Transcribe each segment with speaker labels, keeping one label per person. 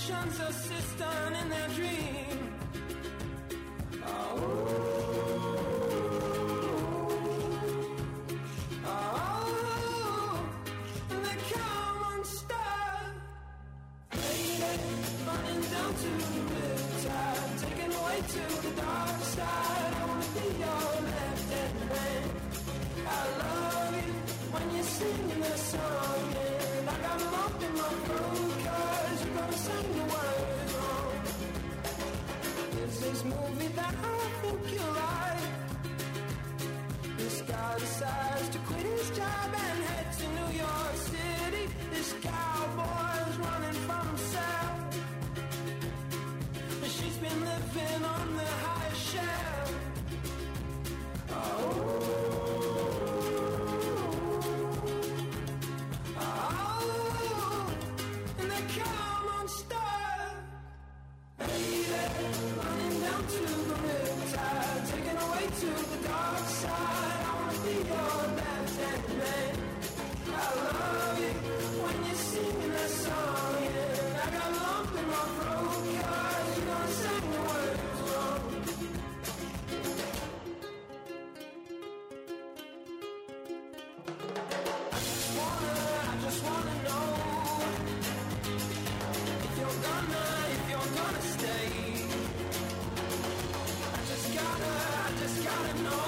Speaker 1: emotions assistant in their dream. They come unstuck. Lady, running down to the riptide, taken away to the dark side. I wanna be your left-hand man. I love you when you're singing the song, and I got a lump in my throat 'cause you're gonna sing the words wrong. There's this movie that I think you like. This guy decides to quit his job and head to New York City. This cowboy's running from himself, but she's been living on the high shelf. And they come unstuck. Lady, running down to the riptide, taken away to the dark side. I wanna be your left-hand man. I love you when you're singing that song, yeah. I got a lump in my throat 'cause you're gonna sing the words wrong. I just wanna know if you're gonna stay. I just gotta know.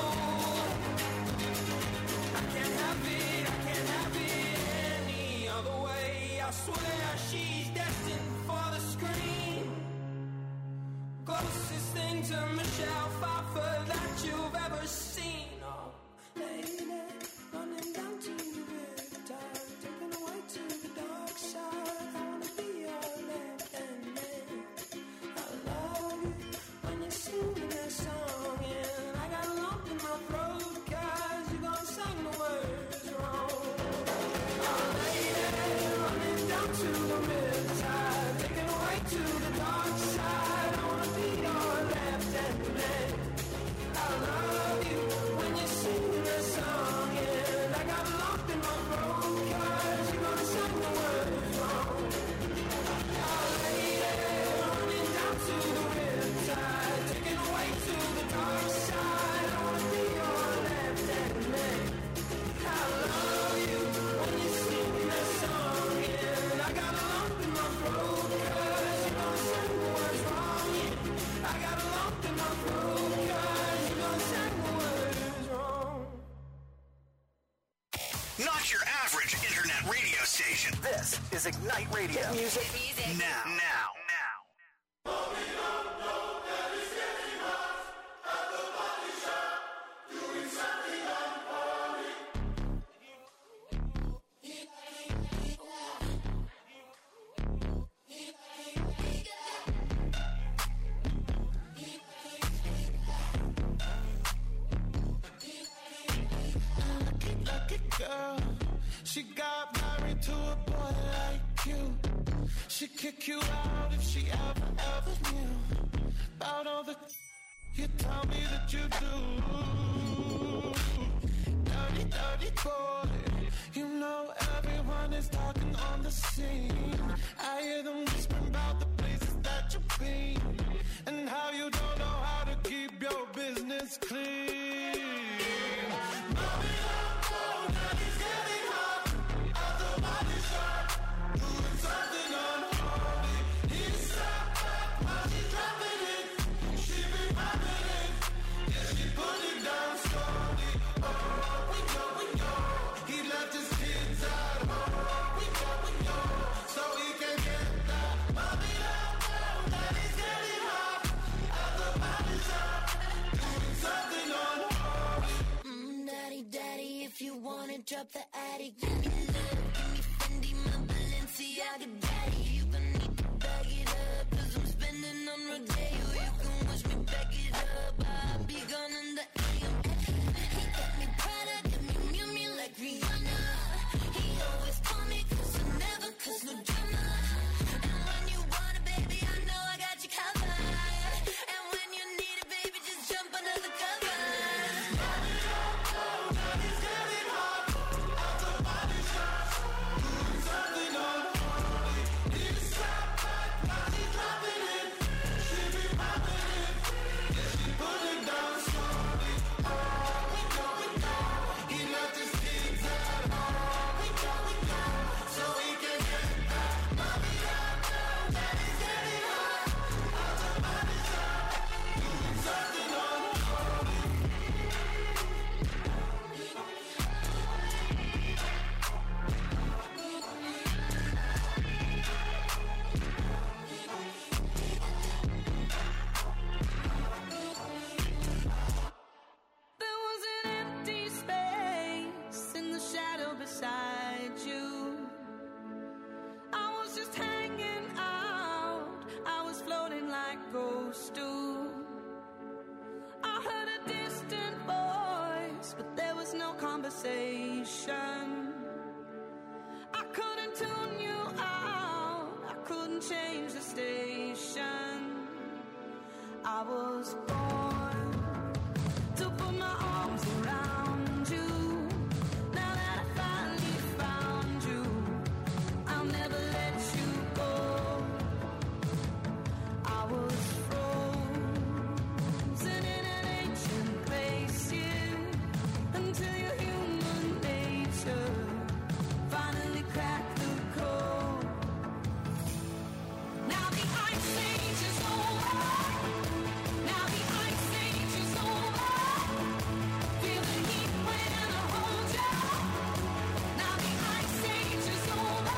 Speaker 1: I can't have it any other way. I swear she's destined for the screen. Closest thing to Michelle Pfeiffer that you've ever seen. Oh, lady, running down to the riptide, taken away to the dark side. I wanna be your left-hand man. I love you when you're singing that song, and I got a lump in my throat 'cause you're gonna sing the words wrong. Oh, lady, running down to the riptide, taken away to the dark side. I wanna be your left-hand man. I love you when you're singing that song, and I got a lump in my throat 'cause you're gonna sing the words wrong. Oh, lady, running down to the riptide, taken away to the dark side. I wanna be your left-hand man. I love you when you're singing that song, and I got a lump in my throat 'cause you're gonna sing the words wrong. Yeah. I got a lump in my throat 'cause you're gonna sing the words wrong.
Speaker 2: Not your average internet radio station. This is Ignite Radio.
Speaker 3: Get music.
Speaker 2: Now.
Speaker 4: Girl, she got married to a boy like you. She'd kick you out if she ever knew about all the you tell me that you do. Dirty, dirty boy. You know everyone is talking on the scene. I hear them whispering about the places that you've been and how you don't know how to keep your business clean.
Speaker 5: Drop the attic, give me love, give me Fendi, my Balenciaga daddy. You gon' need to bag it up, 'cause I'm spending on Rodeo. You can watch me back it up, I'll be gone in the AM. He got me Prada, got me Miu Miu like Rihanna. He always call me 'cause I never cause no drama. And when you want it, baby, I know I got you covered. And when you need it, baby, just jump under the cover.
Speaker 1: change the station. I was born to put my arms around you. Now that I finally found you, I'll never let you go. I was frozen in an ancient place, yeah, until your human nature finally cracked the code. Now the ice age is over. Now the ice age is over. Feel the heat when I hold you. Now the ice age is over.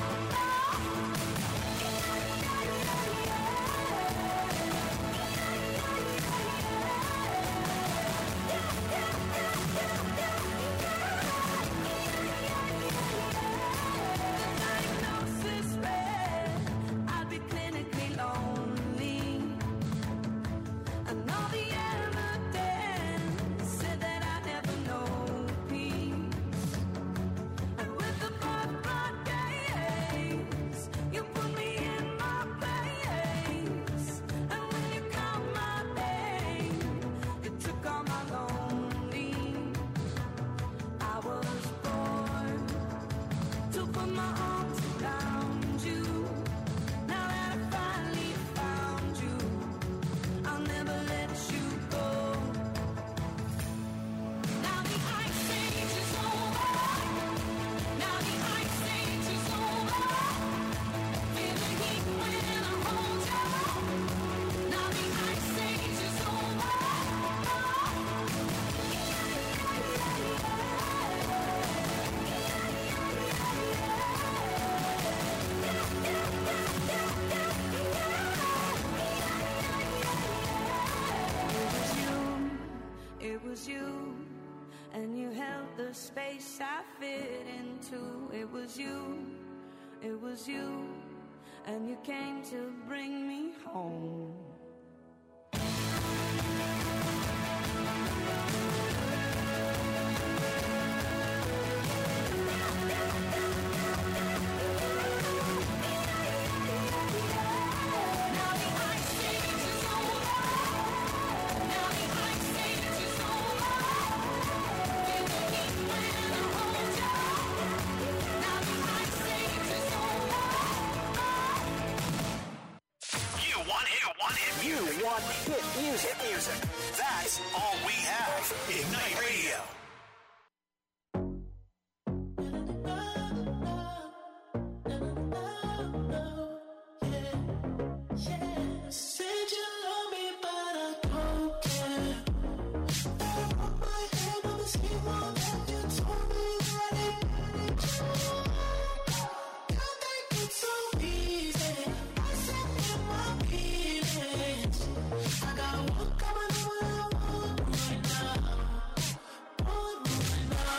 Speaker 1: Diagnosis read I'd be clinically lonely, and all the evidence said that I'd never know peace. And with the blood gaze, you put me in my place. And when you count my pain, you took all my lonely. I was born to put my arms around you. Now that I finally found you, I'll never let you go. Now the ice age is over. Now the ice age is over. Feel the heat when I hold you. Now the ice age is over. It was you, and you held the space I fit into. It was you, and you came to bring me home. Now the ice age is over. Now the ice age is over. Feel the heat when I hold you. Now the ice age is over.
Speaker 2: You want hit music. That's all we have. Ignite Radio.
Speaker 4: Said you love me, but I don't care. Throw my hand on the scheme that you told me that it you think it's so easy. I said in my feelings. I got one coming over, one right now. One right now.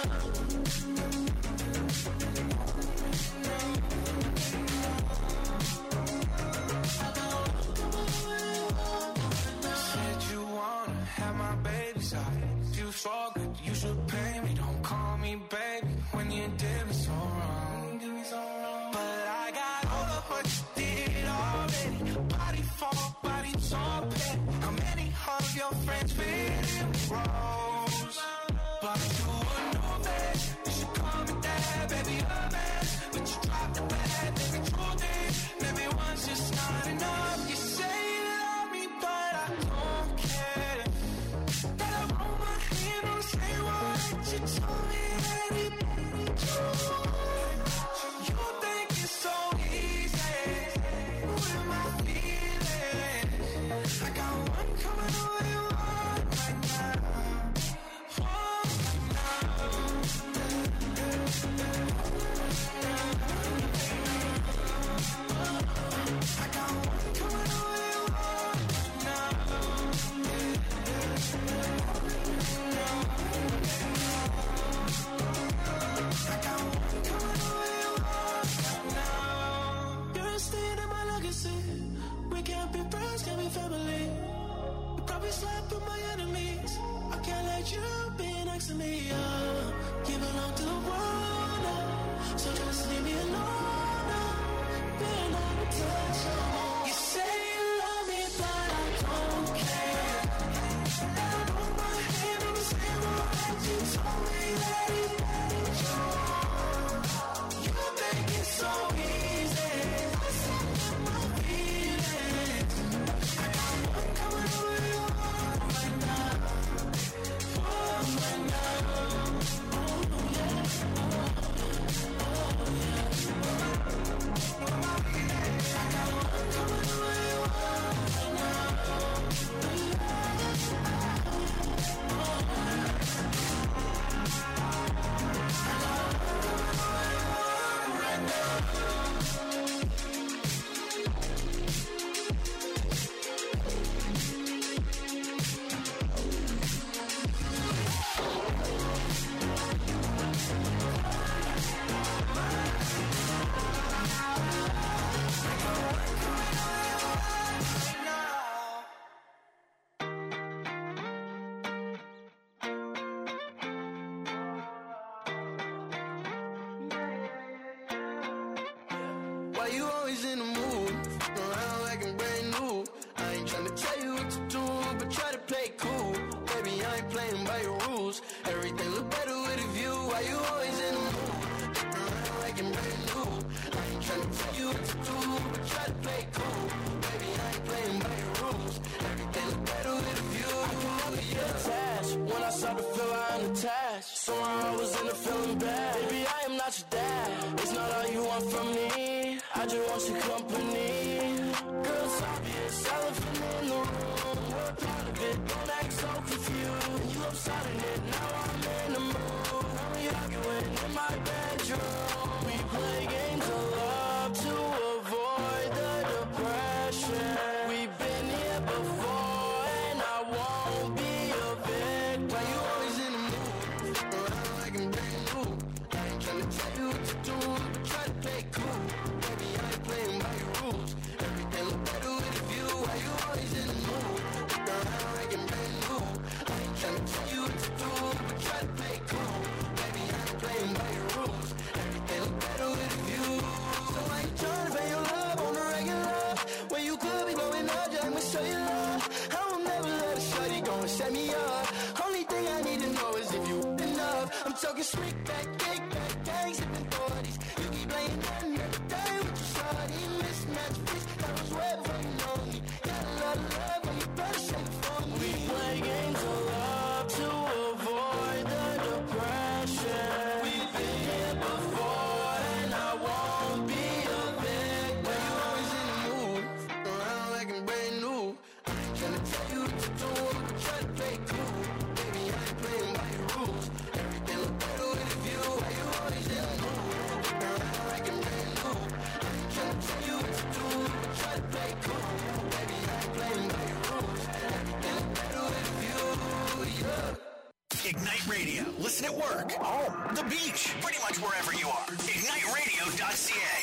Speaker 4: Said you wanna have my baby side. You so good, you should pay me. Don't call me baby when you did me so wrong. But I got all of what you did already. Body for body, pet. How many of your friends fit in roles? But you would know that. You should call me dad, baby, a man. But you dropped the bad, baby, truth is, maybe one's just not enough. You say you love me, but I don't care. That I roll my hand on the same wall that you told me that it you think it's so easy with my feelings. I got one coming away, one right now. One right now. I got one coming away, one right now. I got one you always in the mood? Around like I'm brand new. I ain't tryna tell you what to do, but try to play cool. Baby, I ain't playing by your rules. Everything look better with a view. Why you always in the mood? Around like I'm brand new. I ain't tryna tell you what to do, but try to play cool. Baby, I ain't playing by your rules. Everything look better with a view. I can never get attached. When I start to feel I'm attached, somehow I was in a feeling bad. Baby, I am not your dad. It's not all you want from me. I just want your company. Girl, it's obvious, elephant in the room. We're a part of it, don't act so confused. You upside it, now I'm in the mood. Now we arguing in my bedroom. We play games of love to avoid the depression. We've been here before and I won't be a victim. Why you always in the mood? Around like I'm brand new. I ain't tryna tell you what to do, but try to play cool. Baby, I ain't playing by your rules. Everything look better with a view. Why you always in the mood? Around like I'm brand new. I ain't tryna tell you what to do, but try to play cool. Baby, I ain't playing by your rules. Everything look better with a view. So I ain't tryna pay your love on the regular. When you could be blowing up, just I'ma show you love. I will never let a shorty go and set me up. Only thing I need to know is if you enough. I'm talking slick back, cake back, gang sipping 40s. You keep playing nothing every day with your shorty. Mismatch fish, that was way before you know me. Got a lot of love when you better shake it for me. We play games of love to avoid the depression. We've been here before and I won't be a victim. Why you always in the mood? Around like I'm brand new. I ain't tryna tell you what to do, but try to play cool. Baby, I ain't playing by your rules. Everything look better with a view. Why you always in the mood? Around like I'm brand new. I ain't tryna tell you what to do, but try to play cool. Baby, I ain't playing by your rules. Everything look better with a view. Yeah.
Speaker 2: Ignite Radio. Listen at work, home, the beach, pretty much wherever you are. IgniteRadio.ca.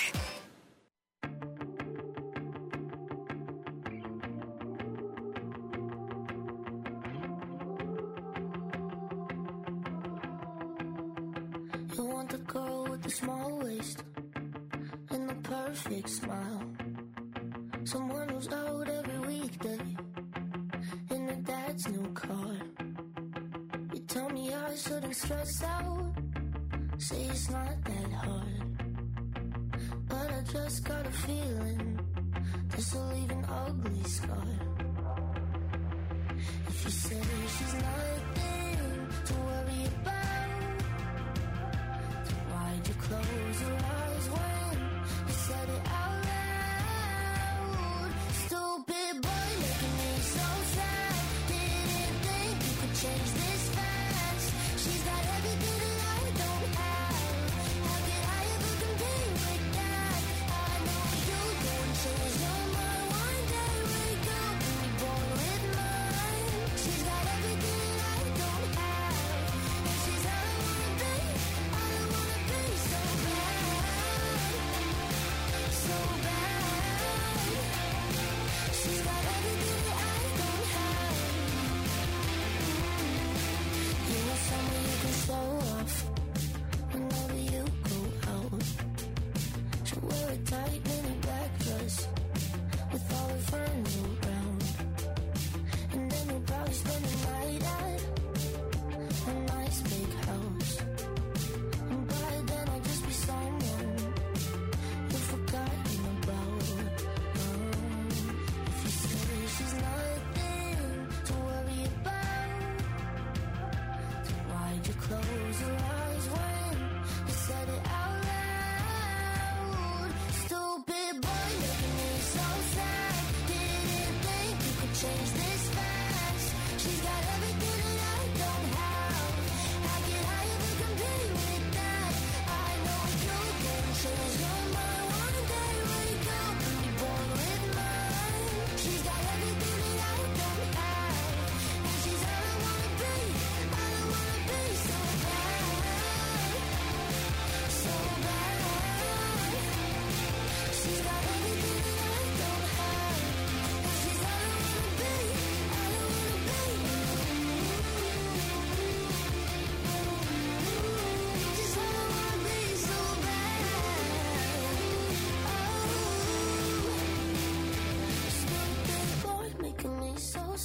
Speaker 5: You want the girl with the small waist and the perfect smile. Someone who's out every weekday in her dad's new car. You tell me I shouldn't stress out, say it's not that hard. But I just got a feeling this will leave an ugly scar. If you say she's nothing to worry about, then why'd you close your eyes when you said it out loud? Stupid boy making me so sad. Didn't think you could change this fast. She's got everything that I don't have. How could I ever compete with that? I know you don't change your mind. One day wake up and be born with mine. She's got everything that I don't have, and she's all I wanna be so bad.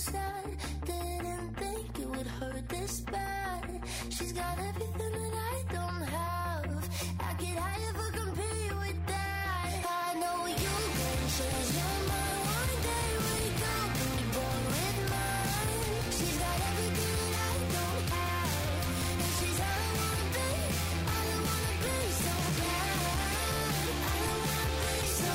Speaker 5: sad. Didn't think it would hurt this bad. She's got everything that I don't have. I get high if I compete with that. I know you can change your mind one day. Wake up and be born with mine. She's got everything that I don't have. And she's all I wanna be. All I wanna be so bad. I don't wanna be so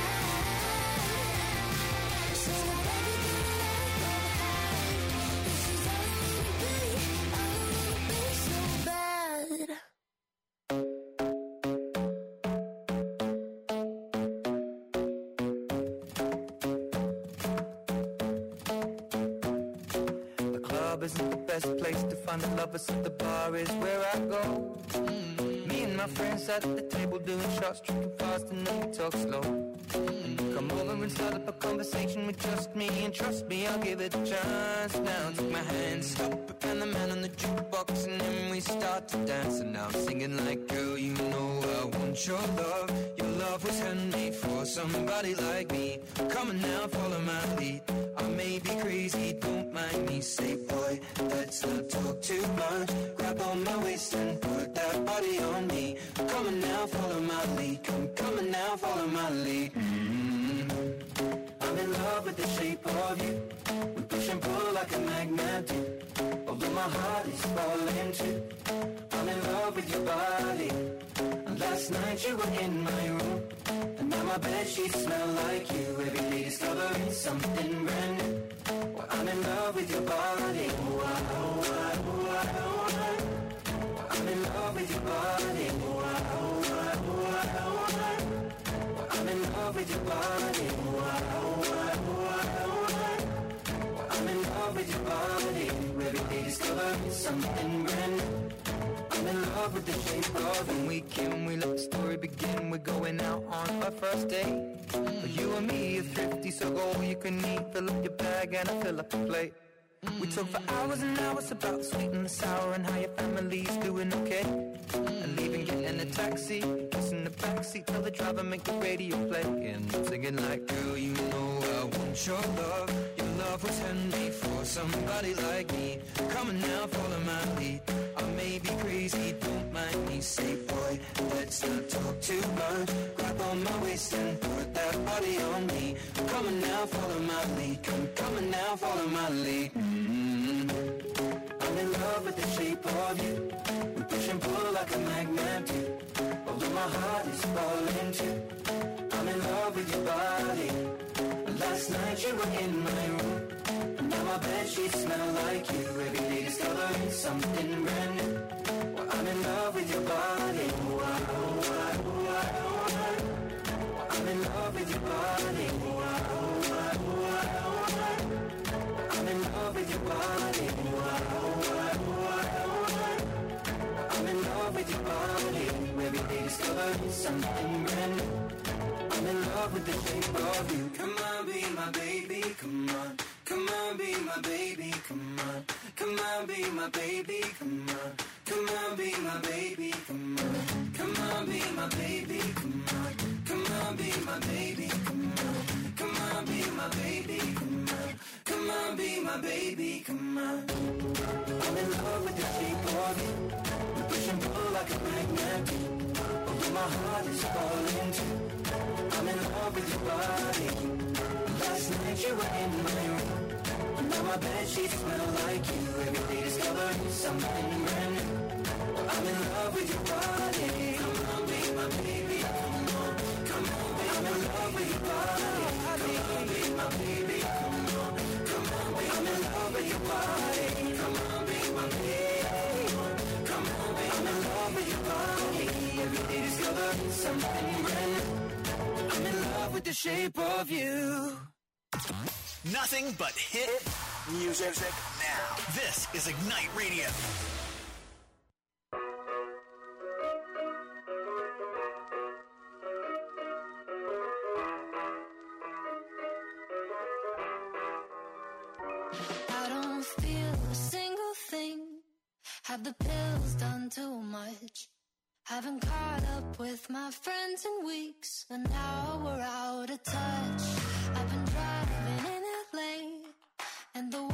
Speaker 5: bad. She's got everything that I don't have. And she's all I wanna be. All I wanna be so bad.
Speaker 3: The club isn't the best place to find the lovers, so the bar is where I go. Me and my friends at the table doing shots, drinking fast, and then we talk slow. Come over and start up a conversation with just me, and trust me, I'll give it a chance. Now take my hand, stop, and the man on the jukebox, and then we start to dance. And now I'm singing like, girl, you know I want your love. Your love was handmade for somebody like me. Come on now, follow my lead. I may be crazy, don't mind me. Say, boy, let's not talk too much. Grab on my waist and put that body on me. Come on now, follow my lead. Come on now, follow my lead. I'm in love with the shape of you. We push and pull like a magnet do. Although my heart is falling too. I'm in love with your body. And last night you were in my room. And now my bedsheets smell like you. Every day discovering something brand new. Well, I'm in love with your body. Oh, I, oh, I, oh, I, oh, I. Well, I'm in love with your body. Oh, I, oh, I, oh, I, oh, I. Well, I'm in love with your body. Oh, I, oh, I, oh, I, oh, I. Well, I'm in love with your body. Every day discovering something brand new. I'm in love with the shape of when we came, we let the story begin. We're going out on our first date. You and me are thrifty, so go all you can eat. Fill up your bag and I fill up the plate. We talk for hours and hours about the sweet and the sour and how your family's doing okay. And leaving, getting a taxi, kissing the backseat, tell the driver make the radio play. And singing like, girl, you know I want your love. Your love was handmade for somebody like me. Come on now, follow my lead. I may be crazy, don't mind me. Say, boy, let's not talk too much. Grab on my waist and put that body on me. Come on now, follow my lead. Come on now, follow my lead. I'm in love with the shape of you. We push and pull like a magnet do. Although my heart is falling too. I'm in love with your body. Last night you were in my room. And now my bedsheets smell like you. Every day discovering something brand new. Well, I'm in love with your body. Oh, I, oh, I, oh, I, oh, I. Well, I'm in love with your body. Oh, I, oh, I, oh, I, oh, I. Well, I'm in love with your body. Oh, I, oh, I, oh, I, oh, I. Well, I'm in love with your body. Every day discovering something brand new. I'm in love with the shape of you. Come on, be my baby, come on. Come on, be my baby, come on. Come on, be my baby, come on. Come on, be my baby, come on. Come on, be my baby, come on. Come on, be my baby, come on. Come on, be my baby, come on. Come on, be my baby, come on. I'm in love with the shape of you. We push and pull like a magnet do. Although my heart is falling too. I'm in love with your body. Last night you were in my room. And now my bedsheets smell like you. Every day discovering something brand new. Well, I'm in love with your body. Come on, be my baby. Come on, come on, be I'm in love with your body. Come on, be my baby. Come on, come on, be I'm in love with your body. Come on, be my baby. Come on, be I'm in love with your body. Every day discovering something brand new. I'm in love with the shape of you.
Speaker 2: Nothing but hit music now. This is Ignite Radio.
Speaker 5: I don't feel a single thing. Have the pills done too much? Haven't caught up with my friends in weeks, and now we're out of touch. I've been driving in LA, and the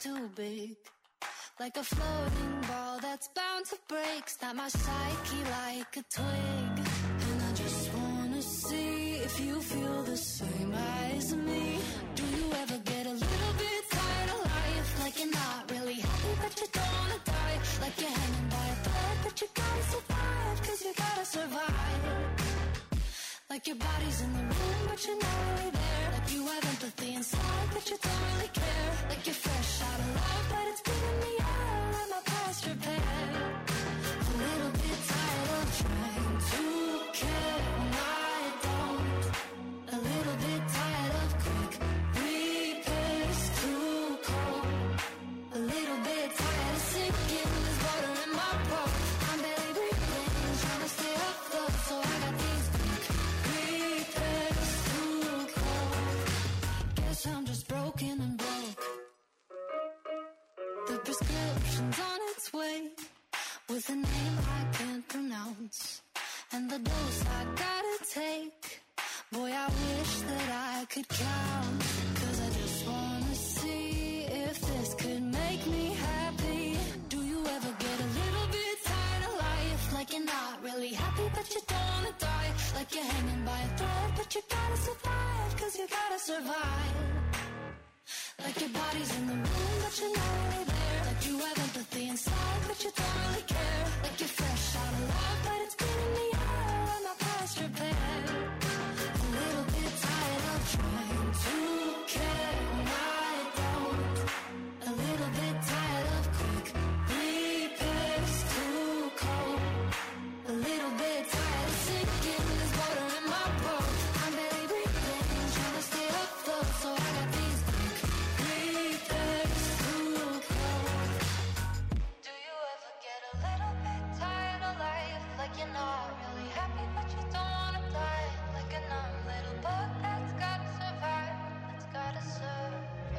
Speaker 5: too big. Like a floating ball that's bound to break. Snap my psyche like a twig. And I just wanna see if you feel the same as me. Do you ever get a little bit tired of life? Like you're not really happy but you don't wanna die. Like you're hanging by a thread but you gotta survive. Cause you gotta survive. Like your body's in the room but you're not really there. Like you have empathy inside but you don't really care. Like you're fresh out of love but it's been in the air. And my past repaired. A little bit tired of trying to care when I don't. A little bit tired of quick repairs, too cold. A little bit tired of sinking. There's water in my boat. I'm barely breathing, trying to stay afloat. So I got these quick repairs, too cold. Guess I'm just broken and broke. The prescription's on its way, with a name I can't pronounce, and the dose I gotta take. Boy, I wish that I could count. Cause I just wanna see if this could make me happy. Do you ever get a little bit tired of life? Like you're not really happy but you don't wanna die. Like you're hanging by a thread but you gotta survive. Cause you gotta survive. Like your body's in the room but you're not really there. Like you have empathy inside but you don't really care. Like you're fresh out of love but it's been in the air. And my past repaired. A little bit tired of trying to care when I don't. A little bit tired of quick repairs, too cold. A little bit tired of sinking. There's water in my boat. I'm barely breathing, trying to stay afloat. So I got these quick repairs, too cold. Do you ever get a little bit tired of life? Like you're not really happy but you don't wanna die. Like a numb little bug that's gotta survive. That's gotta survive.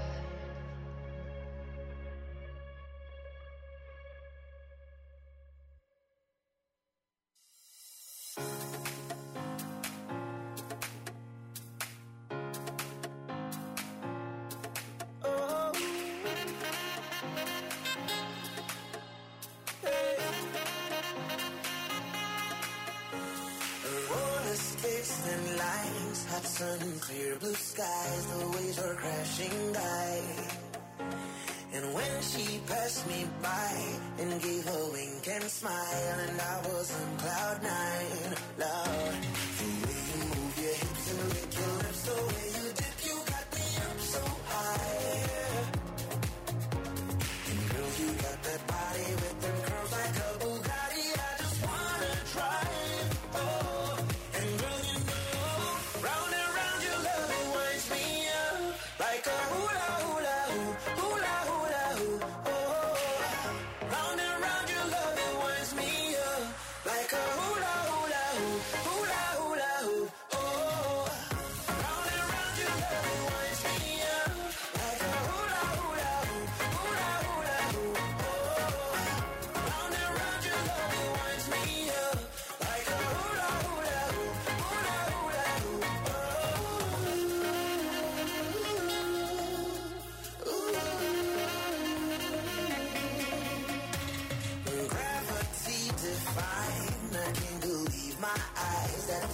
Speaker 3: Roller skates, thin lines, hot sun, clear blue skies. The waves were crashing by. And when she passed me by and gave a wink and smile, and I was on cloud nine, Lord, the way you move your hips and lick your lips, the way you dip, you got me up so high. And girl, you got that body with them curls like a Bugatti. I just wanna drive. Oh, and girl, you know, round and round your love, it winds me up like a hula hula hoop, hula hula hoop. Oh, round and round your love, it winds me up like a hula hula hoop, hula hula hoop. Oh, round and round your love, it winds me up like a hula hula hoop, hula hula hoop. Oh, round and round your love, it winds me up like a hula hula hoop, hula hula hoop. Gravity defying, I can't believe my eyes that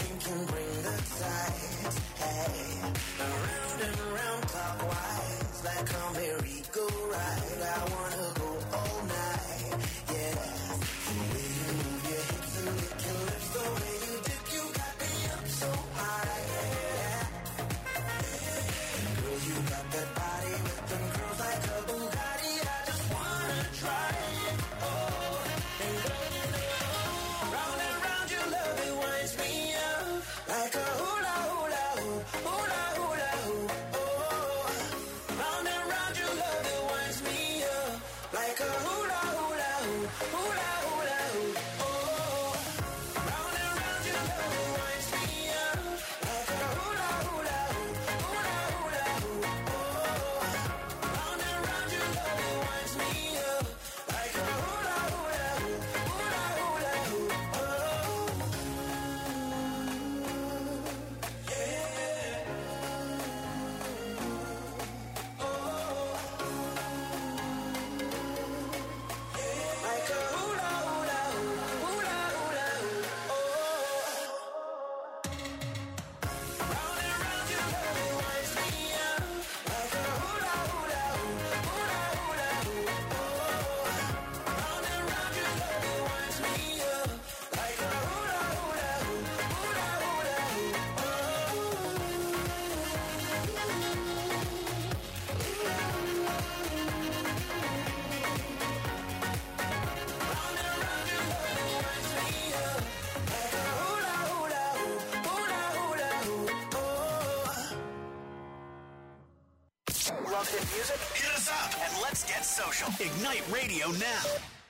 Speaker 2: good music? Hit us up and let's get social. Ignite Radio now.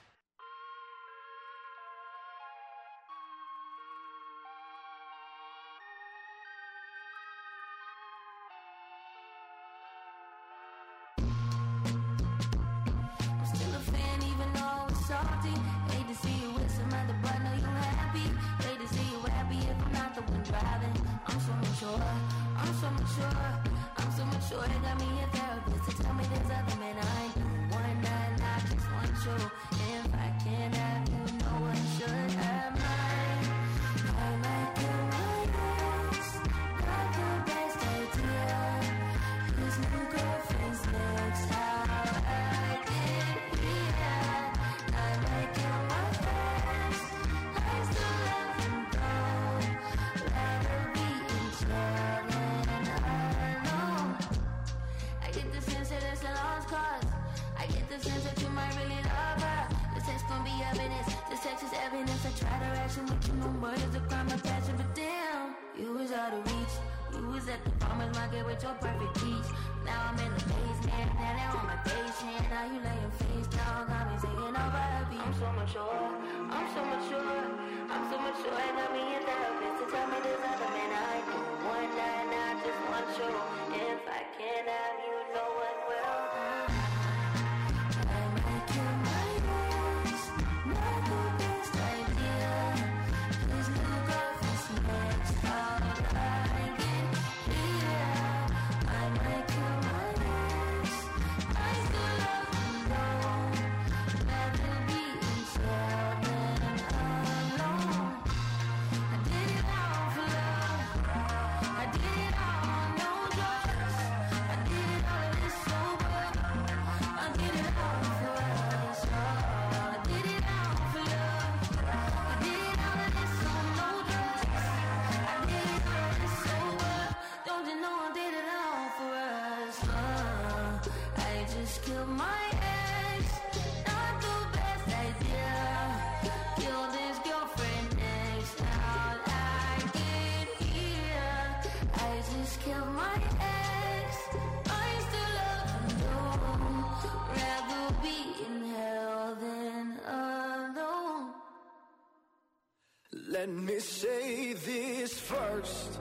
Speaker 4: Let me say this first.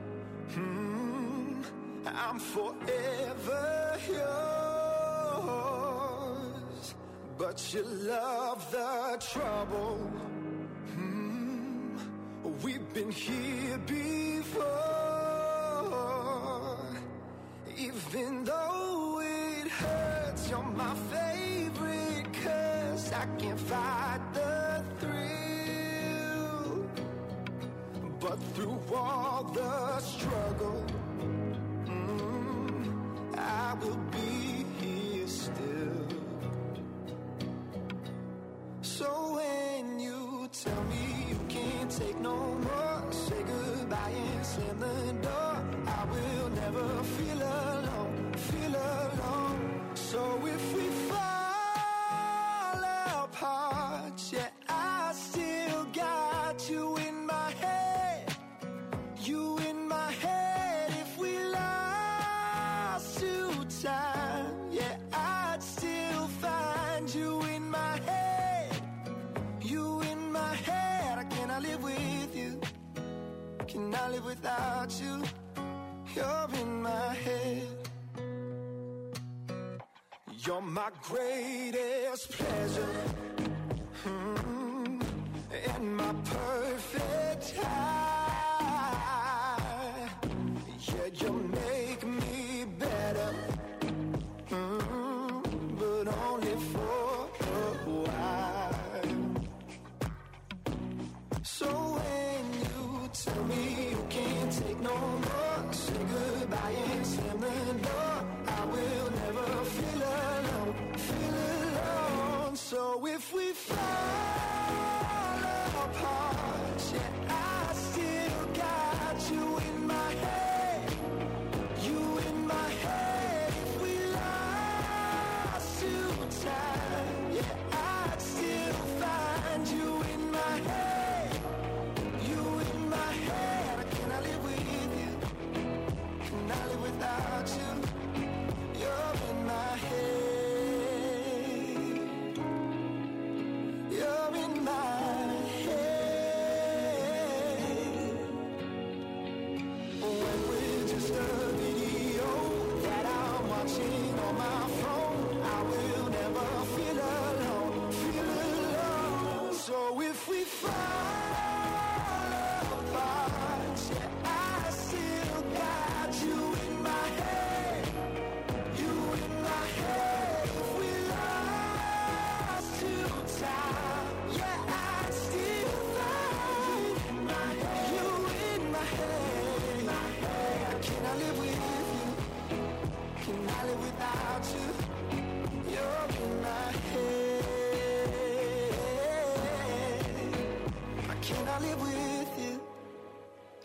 Speaker 4: I'm forever yours, but you love the trouble. We've been here before. Even though it hurts, you're my favorite, 'cause I can't fight the thrill. But through all the struggle, I will be here still. So when you tell me you can't take no more, say goodbye and slam the door. I will never feel alone, feel alone. So if we fall apart, yeah, I still got you in my head, you in my head. If we lost to time, yeah, I'd still find you in my head, you in my head. Can I live with you? Can I live without you? You're in my head. You're my greatest pleasure, and my perfect high. Yeah, you make me better, but only for a while. So when you tell me you can't take no more, say goodbye and slam the door. I will never feel alone, feel alone. So if we fall apart,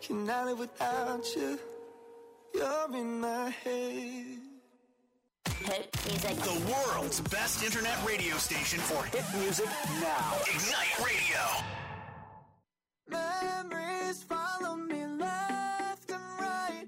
Speaker 4: Can I live without you? You're in my head.
Speaker 6: Hit music.
Speaker 2: The world's best internet radio station for hit music now. Ignite Radio.
Speaker 4: Memories follow me left and right.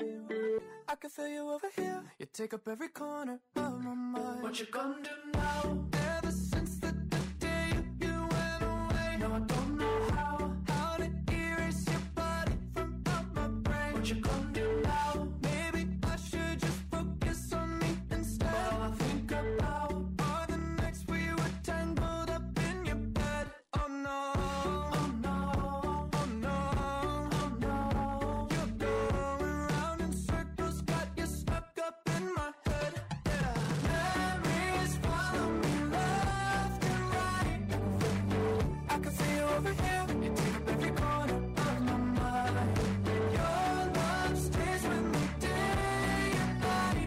Speaker 4: I can feel you over here. You take up every corner of my mind. What you gonna do now? Ever since the day you went away, no, I don't know how to erase your body from out my brain. What you gonna do now? Maybe I should just focus on me instead. All I think about are the nights we were tangled up in your bed. Oh no, oh no, oh no, oh no. You're going round in circles, got you stuck up in my head. Yeah, memories follow me left and right. I can see you over here. You take up every corner of my mind. Your love stays with me day and night.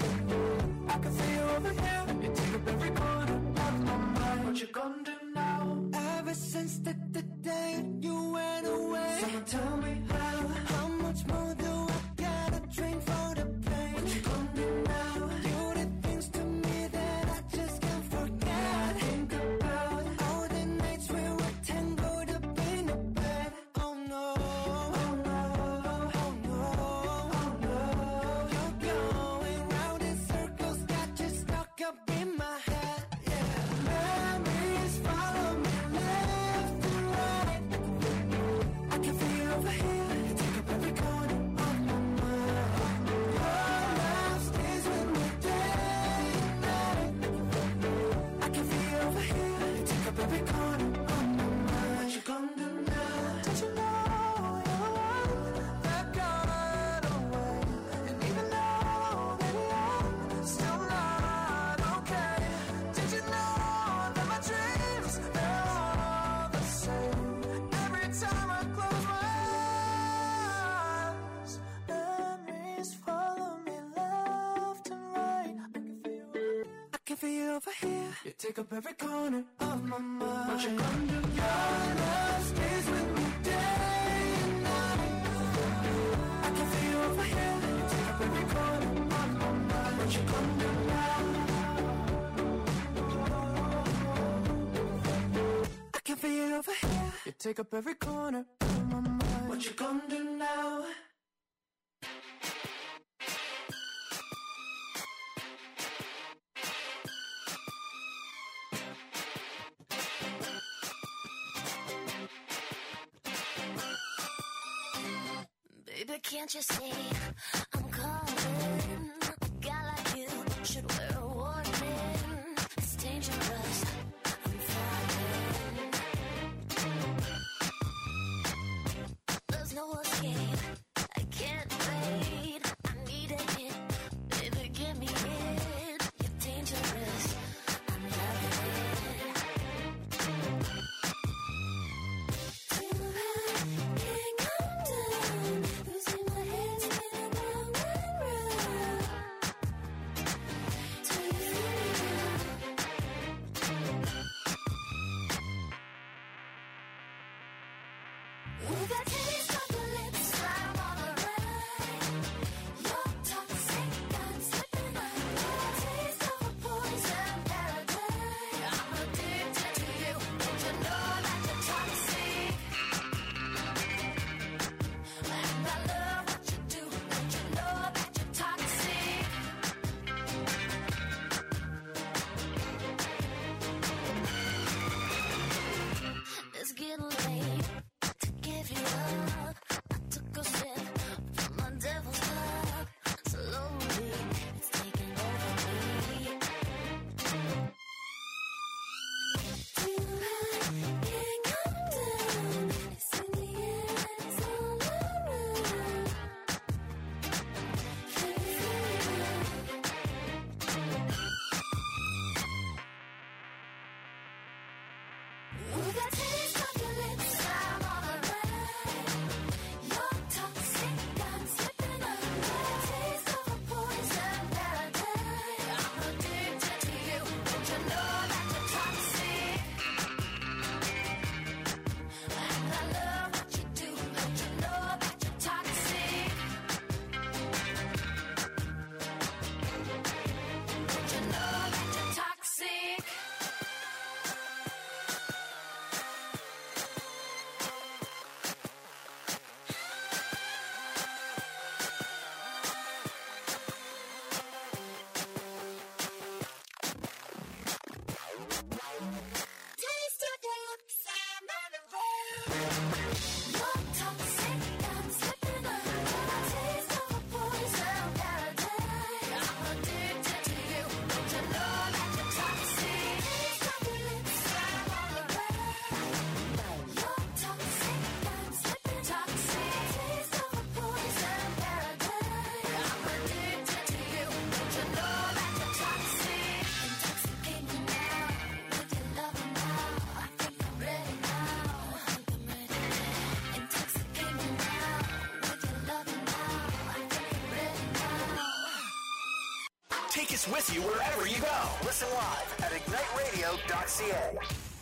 Speaker 4: I can see you over here. You take up every corner of my mind. What you gonna do now? Ever since the day you went away, someone tell me how much more do I gotta drink for the pain? What you gonna do now? You did things to me that I just can't forget. Think about all the nights we were tangled up in the bed. Oh no, oh no, oh no, oh no. You're going round in circles, got you stuck up in my head. Yeah, memories follow me left and right. I can feel you over here. You take up every corner of my mind. Your love stays with me day and night. I can feel you over here. You take up every corner of my mind. What you gonna do now? Did you know your love that got away? And even though, baby, I'm still not okay. Did you know that my dreams, they're all the same? Every time I close my eyes, memories follow me left and right. I can feel you over here. You take up every corner of my mind. What you gonna do? Your love stays with me day and night. I can feel you over here. You take up every corner of my mind. What you gonna do now? I can feel you over here. You take up every corner of my mind. What you gonna do now?
Speaker 5: Baby, can't you see I'm calling? A guy like you should wear a warning. It's dangerous. I'm falling. There's no escape. I can't wait. I need a hit. Baby, give me it. You're dangerous. I'm loving it. Can't come down. Losing my head, spinning round and round. Do you With that taste of your lips, I'm on the ride. Your toxic, I'm slipping out. That taste of a poison paradise. I'm addicted to you. Don't you know that you're toxic? And I love what you do. Don't you know that you're toxic? It's getting late to give you up.
Speaker 2: It's with you wherever you go. Listen live at igniteradio.ca.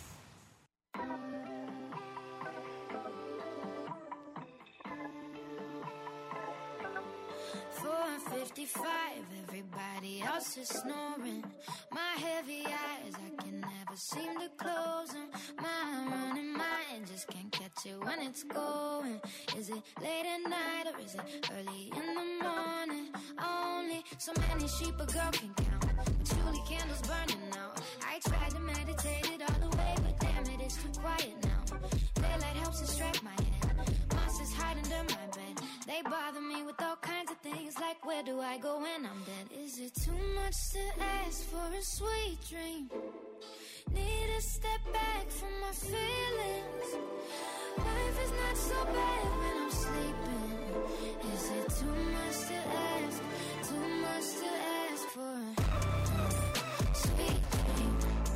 Speaker 5: 4:55, everybody else is snoring. My heavy eyes, I can never seem to close them. My running mind just can't catch it when it's going. Is it late at night or is it early in the morning? Only so many sheep a girl can count, but surely candles burning out. I tried to meditate it all away, but damn it, it's too quiet now. Daylight helps distract my head. Monsters hide under my bed. They bother me with all kinds of things, like where do I go when I'm dead? Is it too much to ask for a sweet dream? Need to step back from my feelings. Life is not so bad when I'm sleeping. Is it too much to ask? Too much to ask for a sweet dream?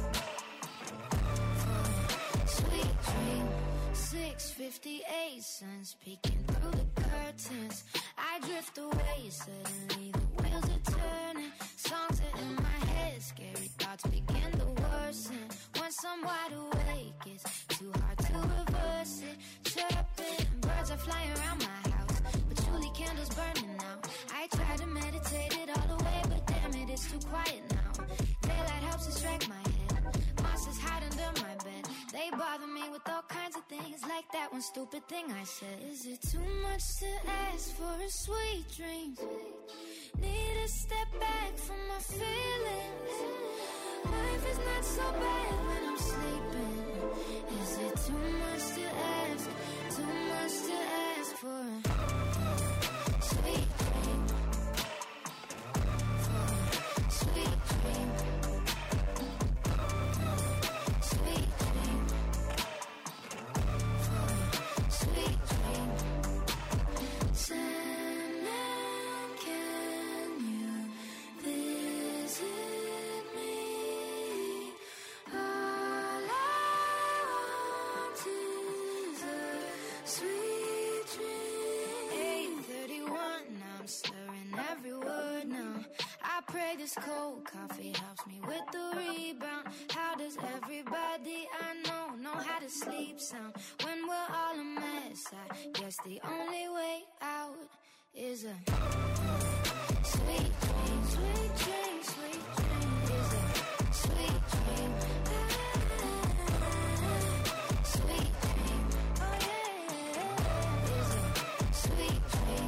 Speaker 5: For a sweet dream. 6:58, sun's peeking through the curtains. I drift away, suddenly the wheels are turning. Songs are in my head, scary thoughts begin to worsen. Once I'm wide awake, it's too hard to reverse it. Chirping, birds are flying around my house, but truly candles burning now. I try to meditate it all away, but damn it, it's too quiet now. Daylight helps distract my head. Monsters hide under my bed. They bother me with all kinds of things, like that one stupid thing I said. Is it too much to ask for a sweet dream? Need to step back from my feelings. Life is not so bad when I'm sleeping. Is it too much to ask? Too much to ask for a sweet dream? For a sweet dream. Sweet dream. For a sweet dream. Sandman, can you visit me? All I want is a sweet dream. 8:31, now I'm slurring every word now. I pray this cold coffee helps me with the rebound. How does everybody I know how to sleep sound? When we're all a mess, I guess the only way out is a sweet dream, sweet dream, sweet dream. Is a sweet dream. Sweet dream. Oh yeah. Is a sweet dream.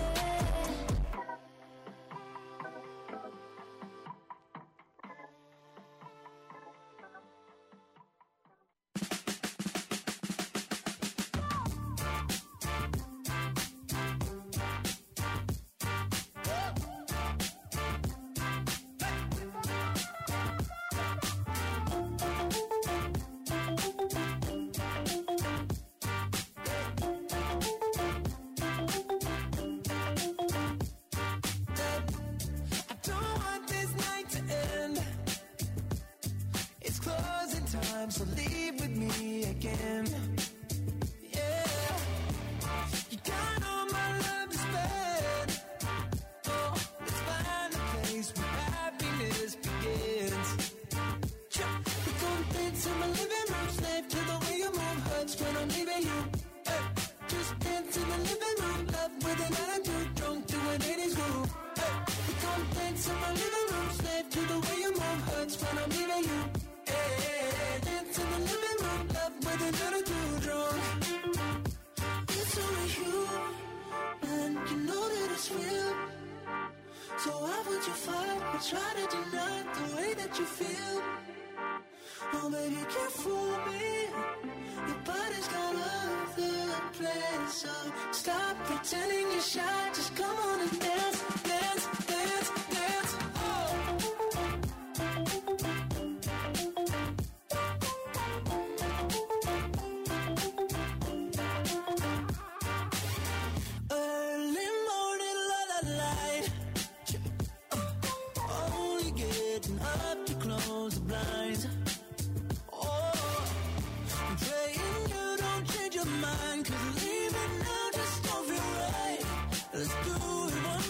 Speaker 4: I don't want this night to end. It's closing time, so leave with me again. Yeah, you got all my love to spend. Oh, let's find a place where happiness begins. We gon' dance in my living room, slave to the way you move, hurts when I'm leaving you. Hey, just dance in the living room, love with an attitude, drunk to a ladies' groove. Hey, we gon' dance in my living room, slave to the way you move, hurts when I'm leaving you. Hey, dance in the living room, love with an attitude, drunk. It's only you, and you know that it's real. So why would you fight or try to deny the way that you feel? Oh baby, you can't fool me. Your body's got other plans, so stop pretending you're shy. Just come on and dance, dance, dance, dance. Oh. Early morning, la la light. Only getting up to close the blinds. Oh, I'm praying you don't change your mind, 'cause leaving now just don't feel right. Let's do it one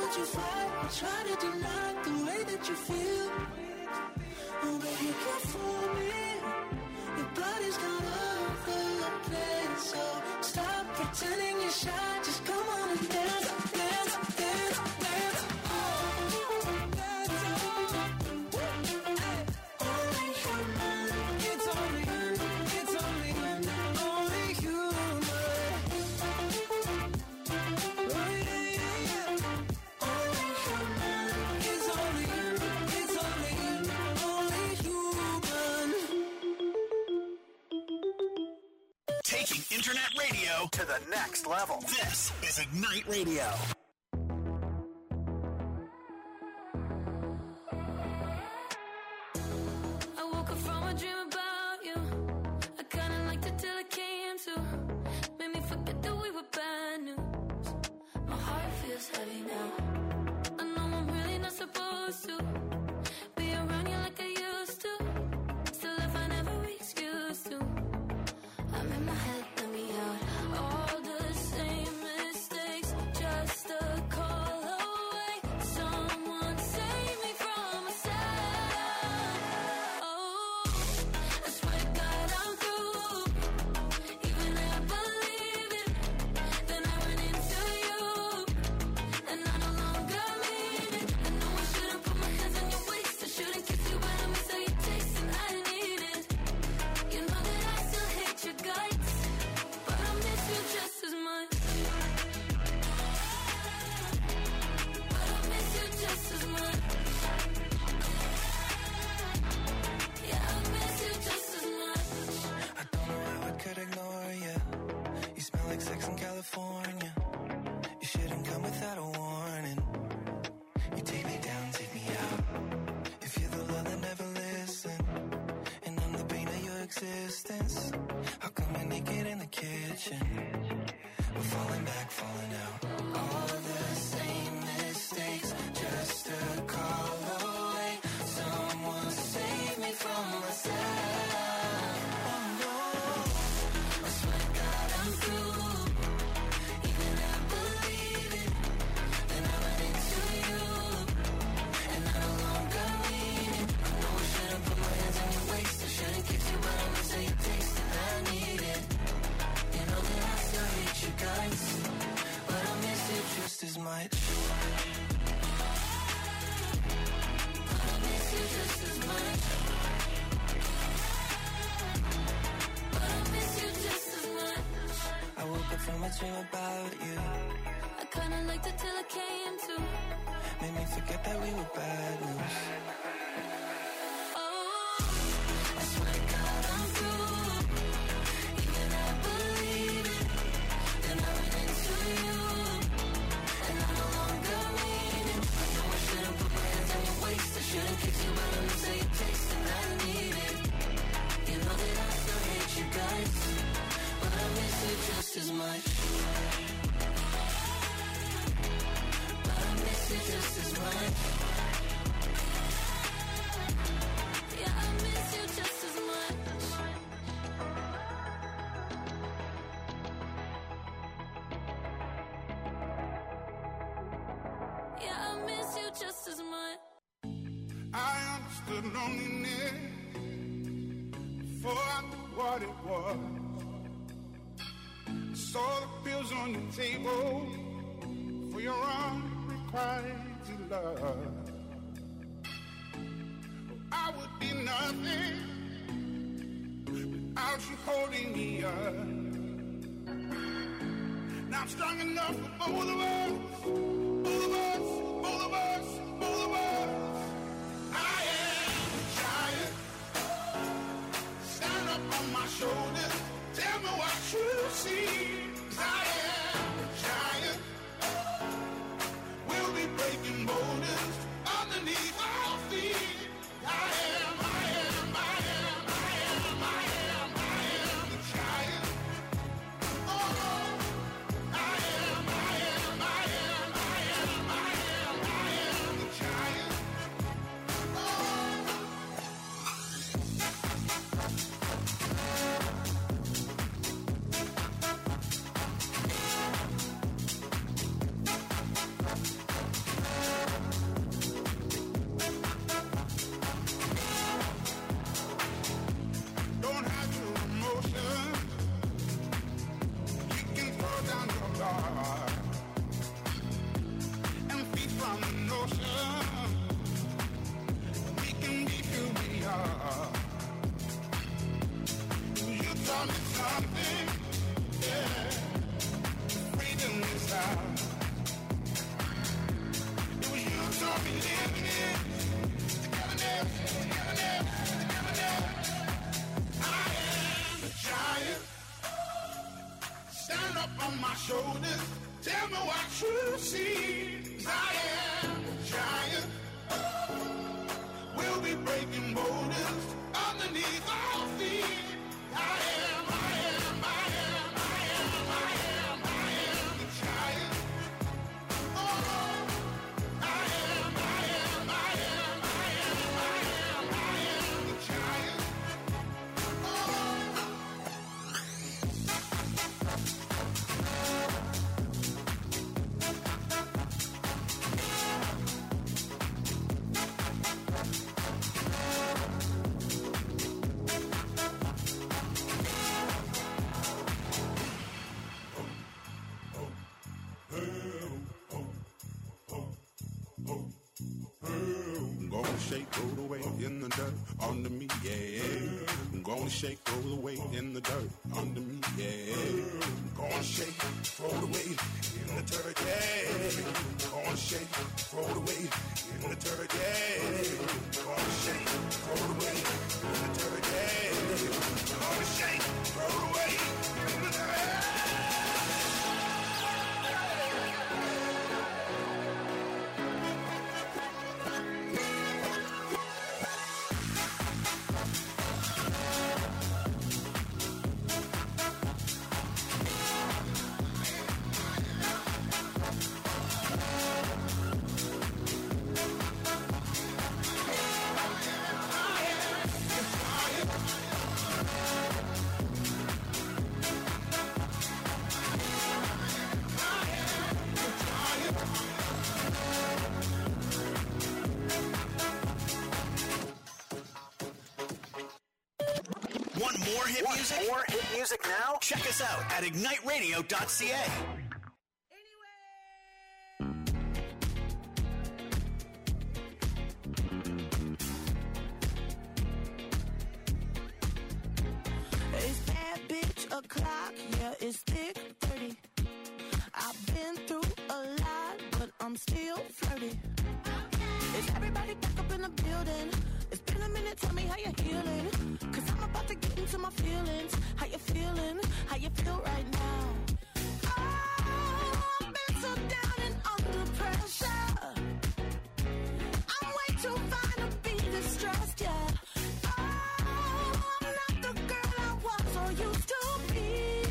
Speaker 1: that you fight, I try to deny the way that you feel. Oh, but you can't fool me. Your body's gone over the place. So stop pretending you're shy. Just come on and dance, dance, dance, dance. Oh, dance, hey. Only human. It's only you. It's only you. Only human. Oh, yeah, yeah, yeah. Only human. It's only you. It's only you. Only human.
Speaker 2: Taking internet radio to the next level. This is Ignite Radio.
Speaker 5: I woke up from a dream about you. I kinda liked it till it came to. Made me forget that we were bad news. My heart feels heavy now. I know I'm really not supposed to be around you like I used to. Still I find every excuse to. I'm in my head, let me out. All the same mistakes, just a call away. Someone save me from myself. Oh, I swear to God I'm through. Even I believe it. Then I ran into you, and I no longer mean it. I know I shouldn't put my hands on your waist. I shouldn't kiss you, but I miss how you taste, and I need it. You know that I still hate your guts, but I miss you just as much. But I miss you just as much. Yeah, I miss you just as much.
Speaker 3: I don't know how I could ignore you. You smell like sex in California. You shouldn't come without a warning. You take me down, take me out. If you're the love that never listen, and I'm the pain of your existence, how come we're naked in the kitchen? We're falling back, falling out. All the same mistakes, just a call away. Someone save me from myself. Oh no, I swear to God I'm through. Even I believe it. Then I ran into you, and I no longer mean it. I know I shouldn't put my hands on your waist. I shouldn't kiss you, but I miss how you taste, and I need it. You know that I still hate you guys, but I miss you just as much. But I miss you just as much.
Speaker 5: But I miss you just as much.
Speaker 3: I woke up from a dream about you.
Speaker 5: I kinda liked it till it came to.
Speaker 3: Made me forget that we were bad news.
Speaker 5: Oh, I swear to God I'm through. Even I believe it. Then I ran into you, and I no longer mean it. I know I shouldn't put my hands on your waist. I shouldn't kiss you, but I miss how you taste, and I need it. You know that I still hate you guys, but I miss you just as much. But I miss you just as much. Yeah, I miss you just as much. Yeah, I miss you just as much.
Speaker 4: I understood loneliness before I knew what it was. Saw the pills on the table for your unrequited love. I would be nothing without you holding me up. Now I'm strong enough for both of us, both of us, both of us, both of us. I am a giant. Stand up on my shoulders. Tell me what you see. 'Cause I am a giant. We'll be breaking boulders underneath our feet. I am a giant. Oh, I am a from the ocean. We can be who we are. You taught me something, yeah. Freedom is ours. It was you taught me living it. Togetherness, togetherness, togetherness. I am a giant. Stand up on my shoulders. Tell me what you see. I am a giant. We'll be breaking boulders underneath our feet. I am the giant. Oh, I am the giant.
Speaker 7: Shake, roll the weight in the dirt under me, yeah. I'm gonna shake, roll the weight in the dirt under me, yeah. I'm gonna shake, roll the weight in the dirt, yeah. I'm gonna shake, roll the weight in the dirt, yeah. I'm gonna shake, roll the weight in the dirt, yeah. I'm gonna shake, roll the weight in the dirt.
Speaker 2: Want more hit music? More hit music now? Check us out at igniteradio.ca.
Speaker 8: It's that bitch o'clock, yeah, it's thick 30. I've been through a lot, but I'm still flirty. Is everybody back up in the building? It's been a minute, tell me how you're healing. Cause I'm about to get into my feelings. How you feeling? How you feel right now? Oh, I've been so down and under pressure. I'm way too fine to be distressed, yeah. Oh, I'm not the girl I was or used to be.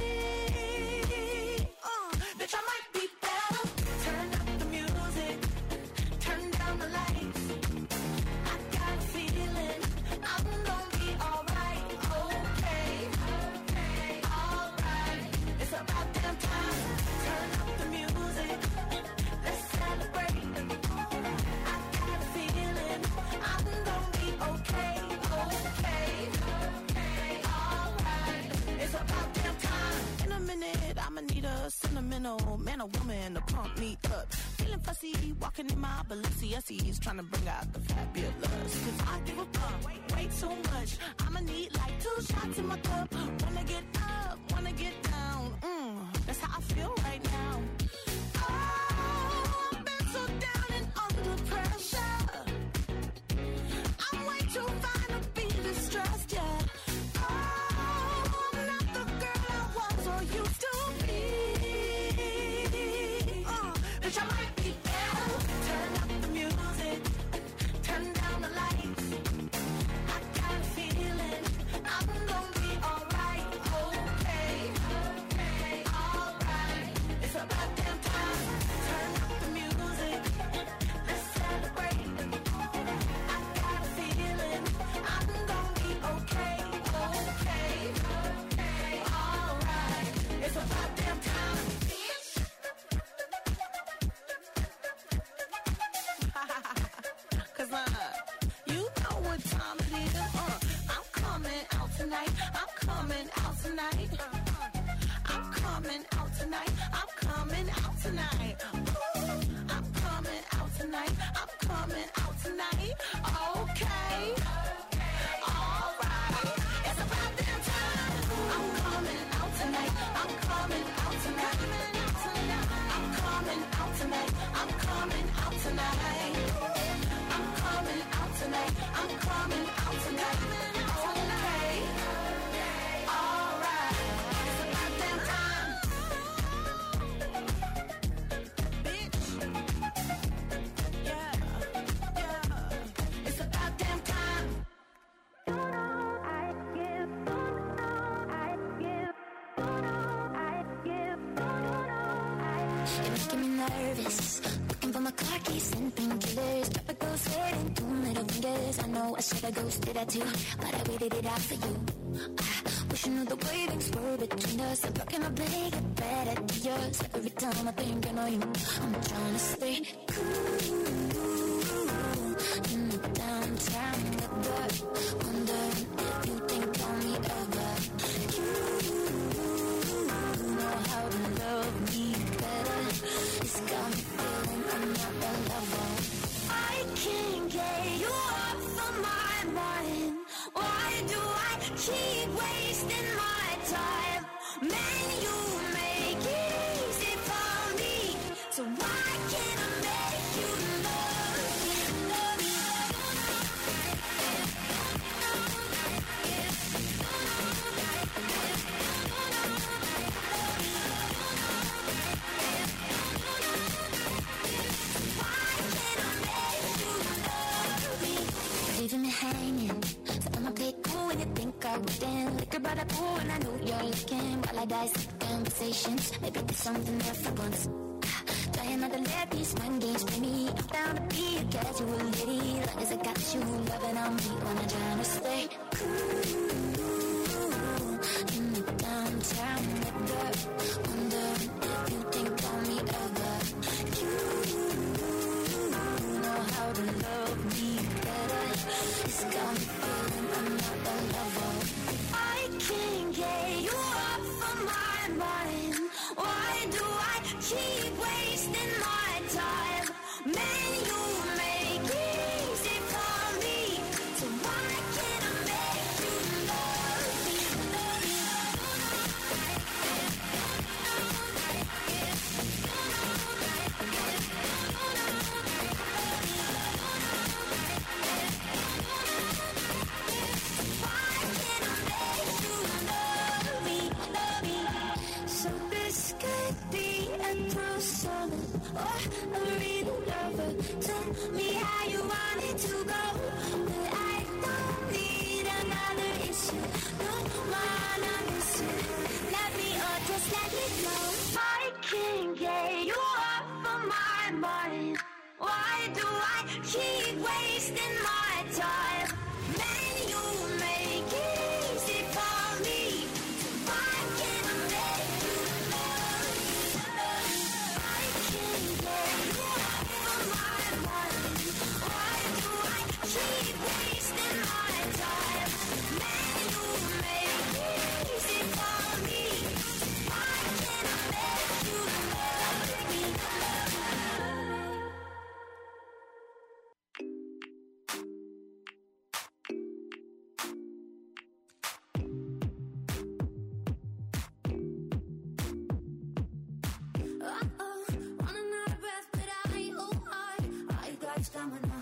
Speaker 8: Bitch, I might be better. Turn up the music. Turn down the lights. I got a feeling I'm gonna be alright. Okay, alright. It's about damn time. Turn up the music. Let's celebrate. I got a feeling I'm gonna be okay, alright. It's about damn time. In a minute, I'ma need a sentimental man or woman to pump me up. Feeling fussy, walking in my Balenciennes, trying to bring out the fabulous. Cause I give a fuck way too much. I'ma need like 2 shots in my cup. Wanna get up, wanna get down. That's how I feel right now. Oh, I've been so down and under pressure. I'm way too fine to be distressed, yeah. Oh, I'm not the girl I was or used to be. Bitch, I might be better. Turn up the music. Turn down the lights. I got a feeling I'm gonna be alright. Okay, alright. It's about damn time. Turn up the music. Let's celebrate. I got a feeling I'm gonna be okay, alright. It's about damn time. Cause you know what time it is. I'm coming out tonight. I'm coming out tonight. I'm coming out tonight. I'm coming out tonight. Ooh, I'm coming out tonight. coming out tonight. I'm coming out tonight. I'm coming out tonight. Okay. Alright. It's about damn time. Bitch. Yeah. Yeah. It's about damn time.
Speaker 5: You're making me nervous. Looking for my car keys and painkillers. Tropical sweating, 2 middle fingers. I know I should've ghosted that too, but I waited it out for you. I wish you knew the waiting were between us. I'm talking a big and bad ideas. Every time I think I know you, I'm trying to stay cool in the downtown weather. Wondering if you think on me ever. You know how to love me better. It's got me feeling I'm not the lover. I can't get you off of my mind. Why do I keep wasting my time? Man, you make it easy for me. So why can't I make you love me? Love me. Leaving me hanging, so I'ma play cool when you think I wouldn't. Liquor by the pool and I know you're looking. While I dissect conversations, maybe there's something there for once. Trying not to let these mind games play me. I'm down to be a casual lady, long as I got you loving on me. When I'm trying to stay cool in the downtown weather. Wondering if you think on me ever. You know how to love me better. It's got me feeling I'm not the lover. I can't get you off of my mind. Why do I keep wasting my time? Man, you make it easy for me. So why can't I make you love me? Love me. So this could be a true summer or a real lover. Tell me how you want it to go, but I don't need another issue. No one I miss you. Let me or just let me go. I can't get you off of my mind. Why do I keep wasting my time? Man, you make it easy for me. So why can't I make you love me? I can't get you off of my mind. Why do I keep wasting my time? Man, you make it easy for me. Why can't I make you love me? Running out of breath, but I got stamina.